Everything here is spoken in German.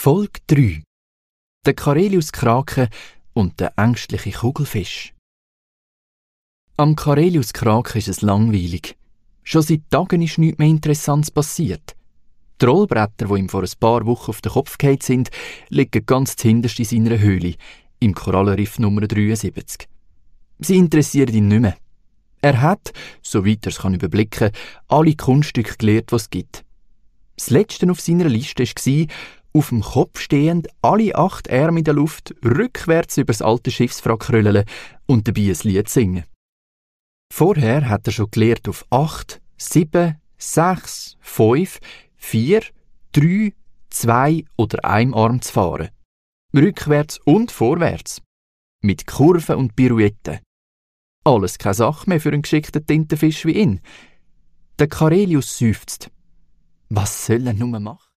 Folge 3: Der Karelius-Krake und der ängstliche Kugelfisch. Am Karelius-Krake ist es langweilig. Schon seit Tagen ist nichts mehr Interessantes passiert. Die Rollbretter, die ihm vor ein paar Wochen auf den Kopf gefallen sind, liegen ganz zuhinterst in seiner Höhle, im Korallenriff Nummer 73. Sie interessieren ihn nicht mehr. Er hat, soweit er es überblicken kann, alle Kunststücke gelernt, die es gibt. Das letzte auf seiner Liste war, auf dem Kopf stehend, alle 8 Arme in der Luft, rückwärts über das alte Schiffswrack rüllen und dabei ein Lied singen. Vorher hat er schon gelernt, auf 8, 7, 6, 5, 4, 3, 2 oder einem Arm zu fahren. Rückwärts und vorwärts. Mit Kurven und Pirouetten. Alles keine Sache mehr für einen geschickten Tintenfisch wie ihn. Der Karelius seufzt. Was soll er nur machen?